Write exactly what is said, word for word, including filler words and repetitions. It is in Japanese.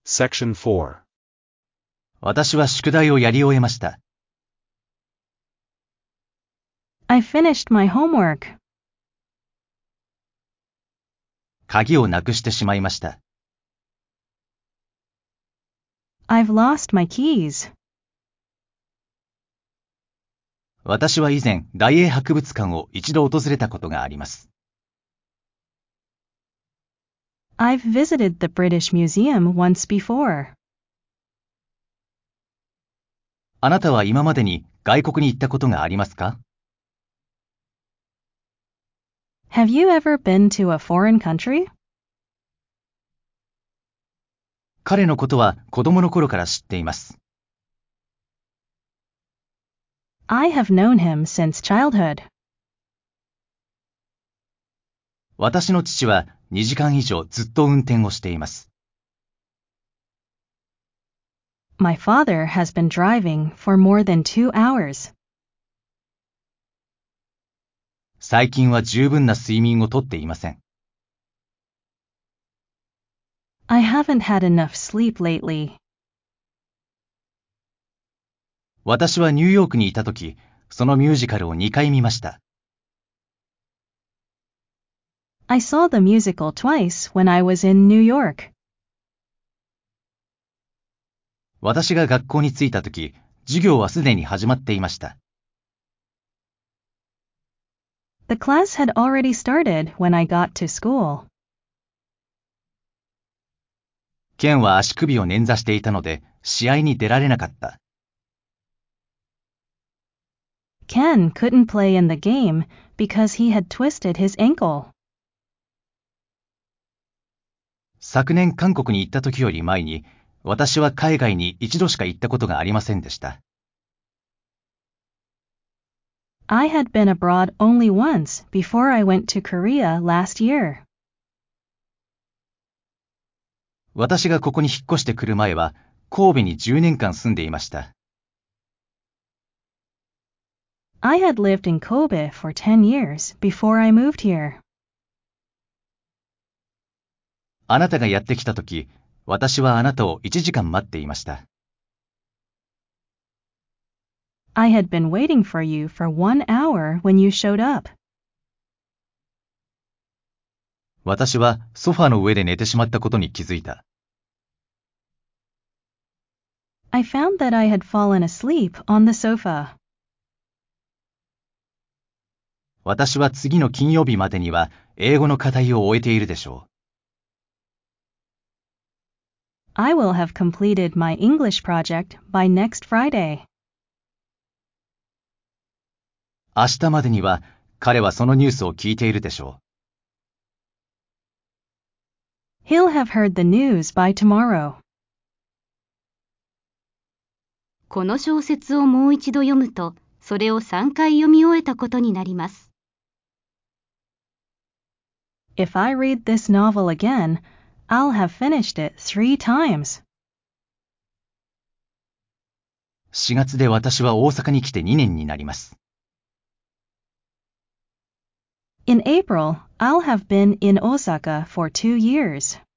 Section four. 私は宿題をやり終えました。 I finished my homework. 鍵をなくしてしまいました。 I've lost my keys. 私は以前、大英博物館を一度訪れたことがあります。 I've visited the British Museum once before. あなたは今までに外国に行ったことがありますか？ Have you ever been to a foreign country? 彼のことは子供の頃から知っています。 I have known him since childhood. 私の父はにじかん以上ずっと運転をしています。 My father has been driving for more than two hours. 最近は十分な睡眠をとっていません。 I haven't had enough sleep lately. 私はニューヨークにいたとき、そのミュージカルをにかい見ました。 I saw the musical twice when I was in New York. 私が学校に着いたとき、授業はすでに始まっていました。 The class had already started when I got to school. ケンは足首を捻挫していたので、試合に出られなかった。 Ken couldn't play in the game because he had twisted his ankle. 昨年韓国に行った時より前に、私は海外に一度しか行ったことがありませんでした。 I had been abroad only once before I went to Korea last year. 私がここに引っ越してくる前は、神戸にじゅうねんかん住んでいました。 I had lived in Kobe for ten years before I moved here. あなたがやってきたとき、私はあなたをいちじかん待っていました。 I had been waiting for you for one hour when you showed up. 私はソファの上で寝てしまったことに気づいた。 I found that I had fallen asleep on the sofa. 私は次の金曜日までには英語の課題を終えているでしょう。 I will have completed my English project by next Friday. 明日までには彼はそのニュースを聞いているでしょう。 He'll have heard the news by tomorrow. この小説をもう一度読むと、それをさんかい読み終えたことになります。 If I read this novel again, I'll have finished it three times. しがつで私は大阪に来てにねんになります。 In April, I'll have been in Osaka for two years.